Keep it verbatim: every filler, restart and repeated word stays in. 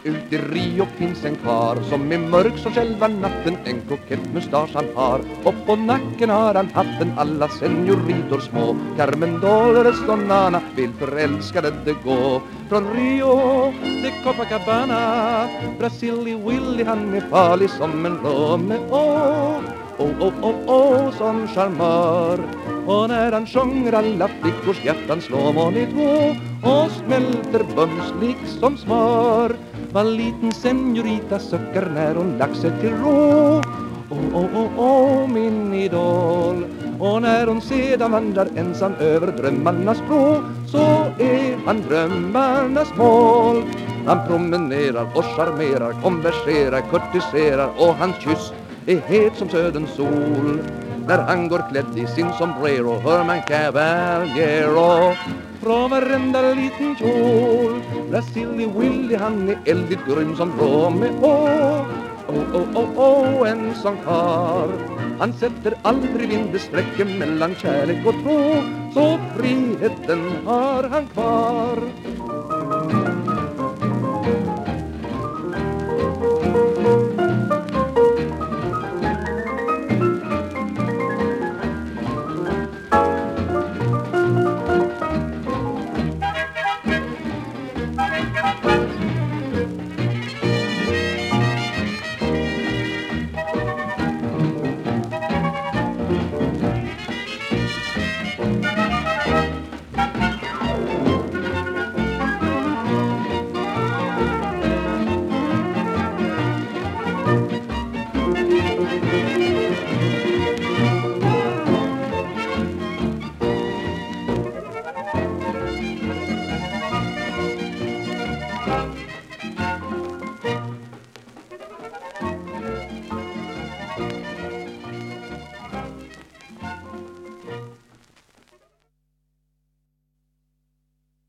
Ut i Rio finns en kar som är mörk som själva natten. En kokett mustasch han har, och på nacken har han hatten. Alla senioritor små, Carmen Dolores och Nana vill förälskade det gå. Från Rio till Copacabana, Brasili Willy han är farlig som en Romeo. Oh, oh, oh, oh, som charmör. Och när han sjunger alla flickors hjärtan slår man i två och smälter bums liksom smör. Vad liten seniorita söcker när hon lagt sig till rå. Oh, oh, oh, oh, min idol. Och när hon sedan vandrar ensam över drömmarnas blå, så är han drömmarnas mål. Han promenerar och charmerar, konverserar, kurtiserar, och hans kyss är het som söderns sol. När han går klädd i sin sombrero hör man Caballero från varenda liten kjol. Brasili Willy han är eldigt grym som Romeo. Oh, oh, oh, oh, en sån kar. Han sätter aldrig vindesträcken mellan kärlek och tro, så friheten har han kvar.